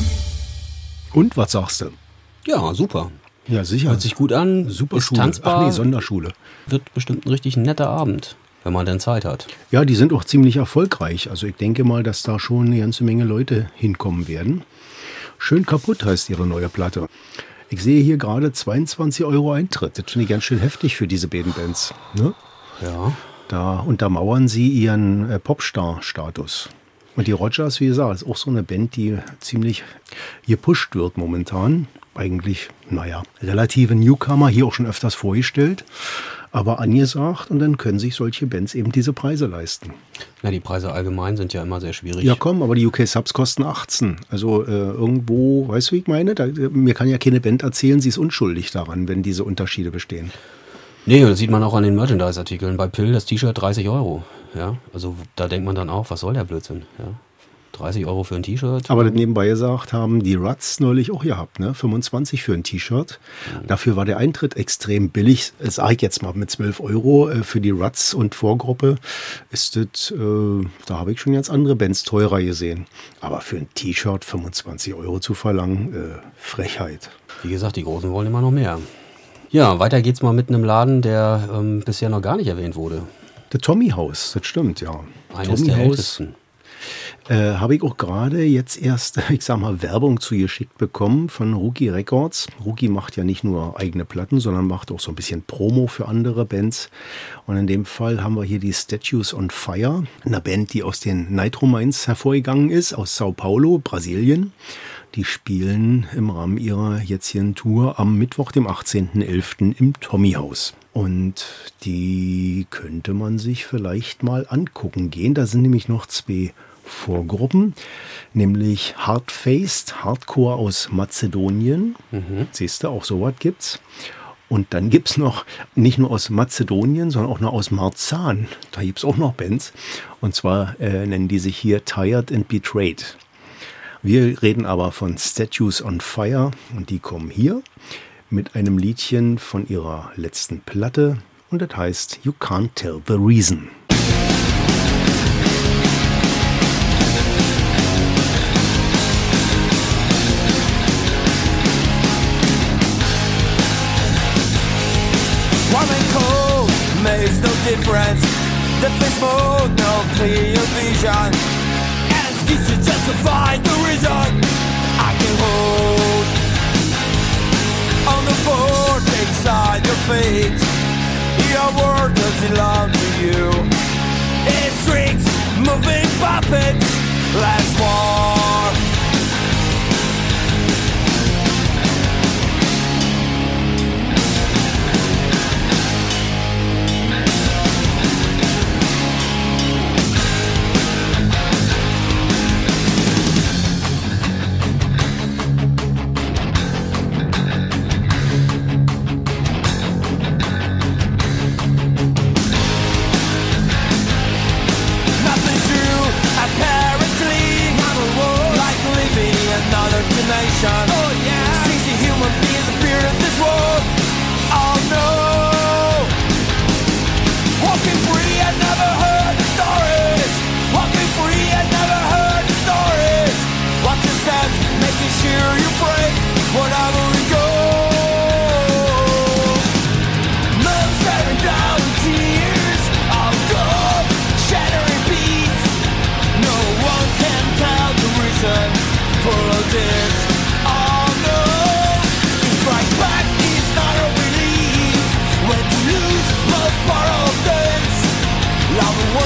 Und was sagst du? Ja, super. Ja, sicher. Hört sich gut an. Super ist Schule. Tanzbar. Ach nee, Sonderschule. Wird bestimmt ein richtig netter Abend, wenn man denn Zeit hat. Ja, die sind auch ziemlich erfolgreich. Also ich denke mal, dass da schon eine ganze Menge Leute hinkommen werden. Schön kaputt heißt ihre neue Platte. Ich sehe hier gerade zweiundzwanzig Euro Eintritt. Das finde ich ganz schön heftig für diese beiden Bands. Ne? Ja. Da untermauern sie ihren äh, Popstar-Status. Und die Rogers, wie gesagt, ist auch so eine Band, die ziemlich gepusht wird momentan. Eigentlich, naja, relative Newcomer, hier auch schon öfters vorgestellt, aber angesagt. Und dann können sich solche Bands eben diese Preise leisten. Na, die Preise allgemein sind ja immer sehr schwierig. Ja komm, aber die U K-Subs kosten achtzehn. Also äh, irgendwo, weißt du, wie ich meine? Da, mir kann ja keine Band erzählen, sie ist unschuldig daran, wenn diese Unterschiede bestehen. Nee, das sieht man auch an den Merchandise-Artikeln. Bei Pill das T-Shirt dreißig Euro. Ja, also da denkt man dann auch, was soll der Blödsinn? Ja, dreißig Euro für ein T-Shirt. Aber das nebenbei gesagt haben die Ruts neulich auch gehabt, ne? fünfundzwanzig für ein T-Shirt. Mhm. Dafür war der Eintritt extrem billig. Das sage ich jetzt mal mit zwölf Euro für die Ruts und Vorgruppe. Ist das, äh, da habe ich schon ganz andere Bands teurer gesehen. Aber für ein T-Shirt fünfundzwanzig Euro zu verlangen, äh, Frechheit. Wie gesagt, die Großen wollen immer noch mehr. Ja, weiter geht's mal mit einem Laden, der ähm, bisher noch gar nicht erwähnt wurde. Der Tommy House, das stimmt, ja. Eines Tommy der House, ältesten. Äh, habe ich auch gerade jetzt erst, ich sag mal, Werbung zugeschickt bekommen von Rookie Records. Rookie macht ja nicht nur eigene Platten, sondern macht auch so ein bisschen Promo für andere Bands. Und in dem Fall haben wir hier die Statues on Fire, eine Band, die aus den Nitro Mines hervorgegangen ist, aus Sao Paulo, Brasilien. Die spielen im Rahmen ihrer jetzigen Tour am Mittwoch, dem achtzehnten elften im Tommy House. Und die könnte man sich vielleicht mal angucken gehen. Da sind nämlich noch zwei Vorgruppen, nämlich Hardfaced, Hardcore aus Mazedonien. Mhm. Siehst du, auch sowas gibt's. Und dann gibt's noch, nicht nur aus Mazedonien, sondern auch noch aus Marzahn. Da gibt's auch noch Bands. Und zwar äh, nennen die sich hier Tired and Betrayed. Wir reden aber von Statues on Fire und die kommen hier mit einem Liedchen von ihrer letzten Platte und das heißt You Can't Tell the Reason. Warm and cold makes no difference. The face mode, no clear vision. Excuse to justify the reason I can hold on the board inside your fate. Your word doesn't belong to you. It's strings, moving puppets. Last war.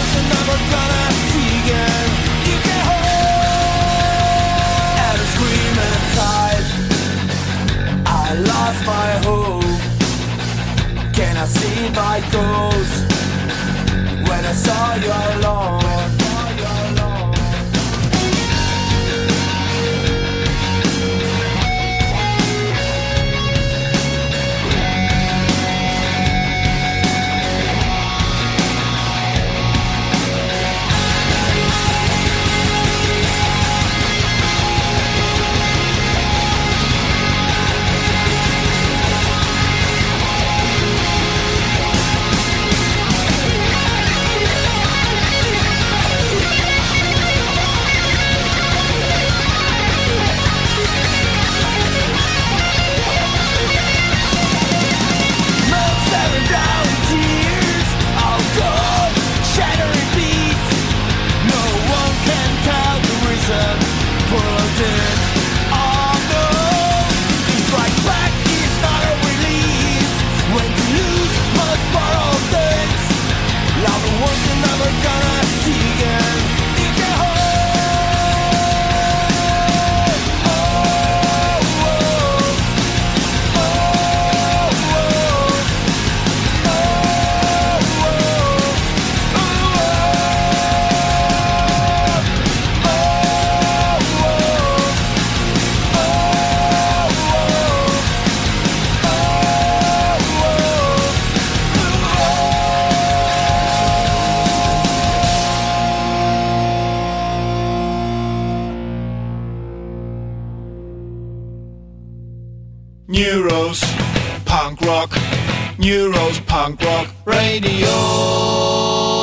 ones you're never gonna see again. You can hold and scream inside. I lost my hope. Can I see my ghost when I saw you alone? Neuros, Punk Rock, Neuros, Punk Rock Radio.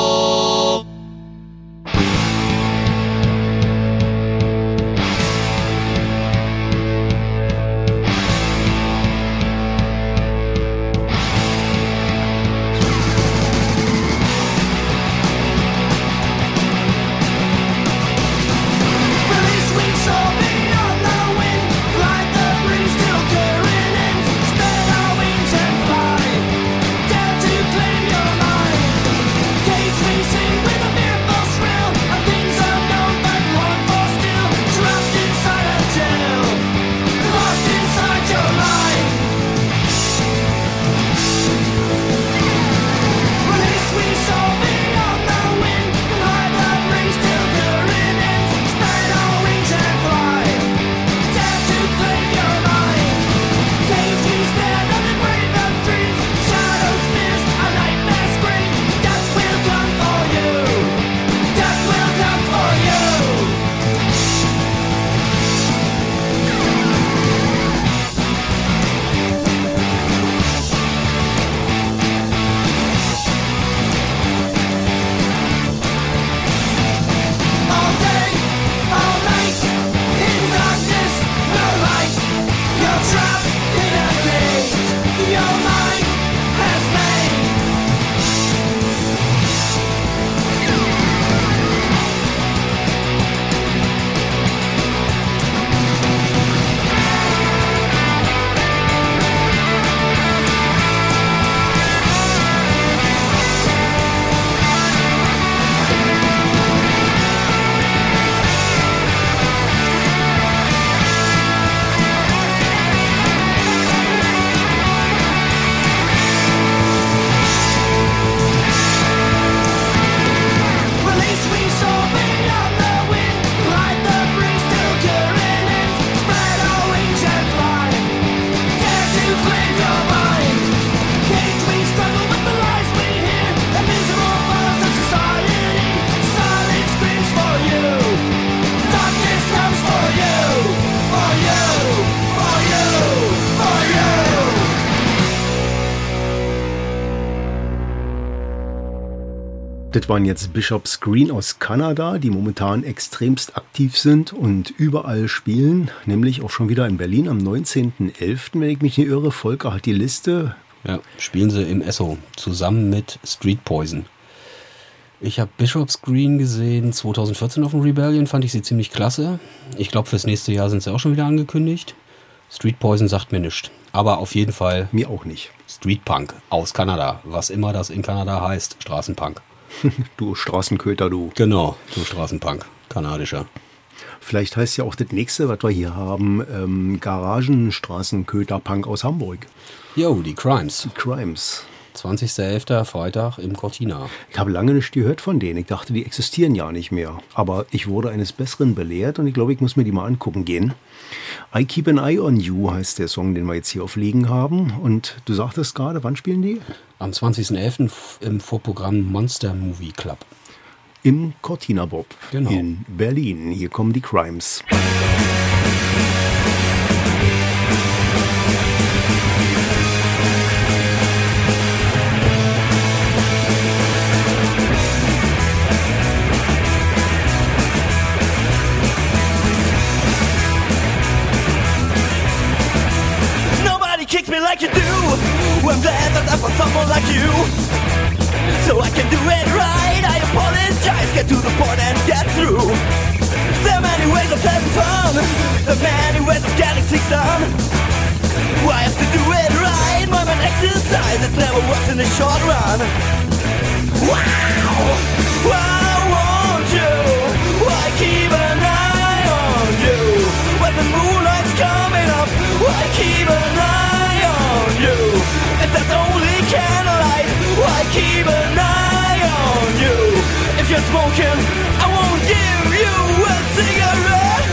Das waren jetzt Bishop's Green aus Kanada, die momentan extremst aktiv sind und überall spielen, nämlich auch schon wieder in Berlin am neunzehnten elften, wenn ich mich nicht irre. Volker hat die Liste. Ja, spielen sie im Esso zusammen mit Street Poison. Ich habe Bishop's Green gesehen zwanzig vierzehn auf dem Rebellion, fand ich sie ziemlich klasse. Ich glaube, fürs nächste Jahr sind sie auch schon wieder angekündigt. Street Poison sagt mir nichts, aber auf jeden Fall mir auch nicht. Street Punk aus Kanada, was immer das in Kanada heißt, Straßenpunk. Du Straßenköter, du. Genau, du Straßenpunk, kanadischer. Vielleicht heißt ja auch das nächste, was wir hier haben, ähm, Garagenstraßenköter-Punk aus Hamburg. Jo, die Crimes. Die Crimes. zwanzigster elfter Freitag im Cortina. Ich habe lange nicht gehört von denen. Ich dachte, die existieren ja nicht mehr. Aber ich wurde eines Besseren belehrt und ich glaube, ich muss mir die mal angucken gehen. I Keep an Eye on You heißt der Song, den wir jetzt hier auflegen haben. Und du sagtest gerade, wann spielen die? Am zwanzigster elfter im Vorprogramm Monster Movie Club. Im Cortina Bob Genau. in Berlin. Hier kommen die Crimes. Nobody kicks me like you do. I'm glad that I found someone like you, so I can do it right. I apologize, get to the point and get through. There are many ways of having fun, there are many ways of getting things done. I have to do it right, my man exercise, it never works in the short run. Wow, I want you, I keep an eye on you. When the moonlight's coming up, I keep an eye on you. If there's only candlelight, I keep an eye on you. If you're smoking, I won't give you a cigarette.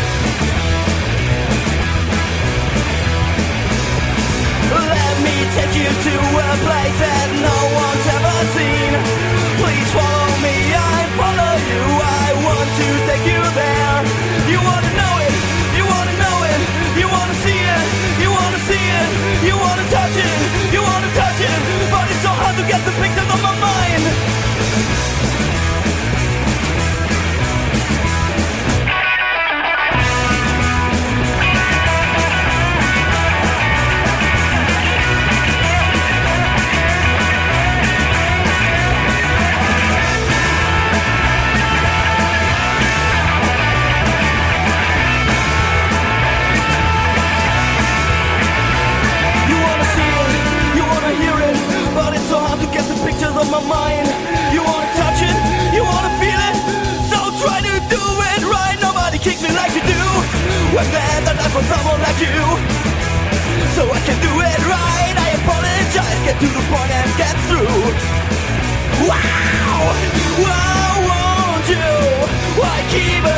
Let me take you to a place that no one's ever seen. Please follow me, I follow you. I want to take you there. You wanna know it, you wanna know it, you wanna see it, you wanna see it, you wanna touch it, you wanna touch it, but it's so hard to get the pictures on my mind. Pictures on my mind. You wanna touch it, you wanna feel it, so try to do it right. Nobody kicks me like you do. I'm glad that I found someone like you, so I can do it right. I apologize, get to the point and get through. Wow, I want you, I keep it